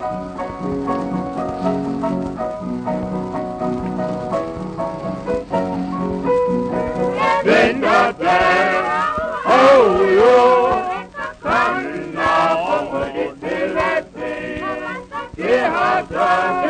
Vinga där, oh jo, kan na om det till det har